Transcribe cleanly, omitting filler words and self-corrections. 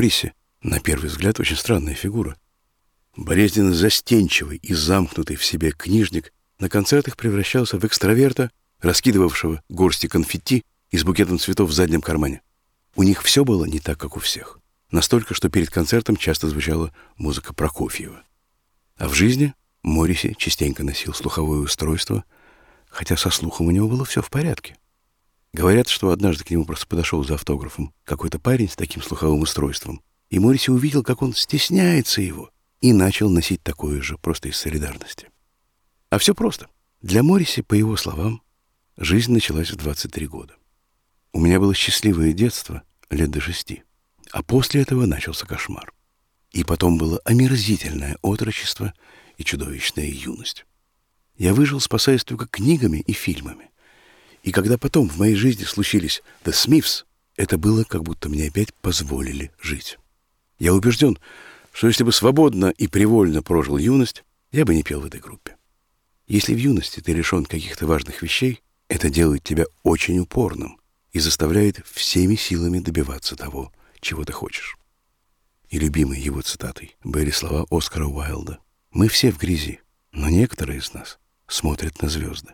Морриси, на первый взгляд, очень странная фигура. Болезненно застенчивый и замкнутый в себе книжник на концертах превращался в экстраверта, раскидывавшего горсти конфетти и с букетом цветов в заднем кармане. У них все было не так, как у всех. Настолько, что перед концертом часто звучала музыка Прокофьева. А в жизни Морриси частенько носил слуховое устройство, хотя со слухом у него было все в порядке. Говорят, что однажды к нему просто подошел за автографом какой-то парень с таким слуховым устройством, и Морриси увидел, как он стесняется его, и начал носить такое же, просто из солидарности. А все просто. Для Морриси, по его словам, жизнь началась в 23 года. У меня было счастливое детство, лет до 6, а после этого начался кошмар. И потом было омерзительное отрочество и чудовищная юность. Я выжил, спасаясь только книгами и фильмами. И когда потом в моей жизни случились The Smiths, это было, как будто мне опять позволили жить. Я убежден, что если бы свободно и привольно прожил юность, я бы не пел в этой группе. Если в юности ты лишен каких-то важных вещей, это делает тебя очень упорным и заставляет всеми силами добиваться того, чего ты хочешь. И любимой его цитатой были слова Оскара Уайльда: «Мы все в грязи, но некоторые из нас смотрят на звезды».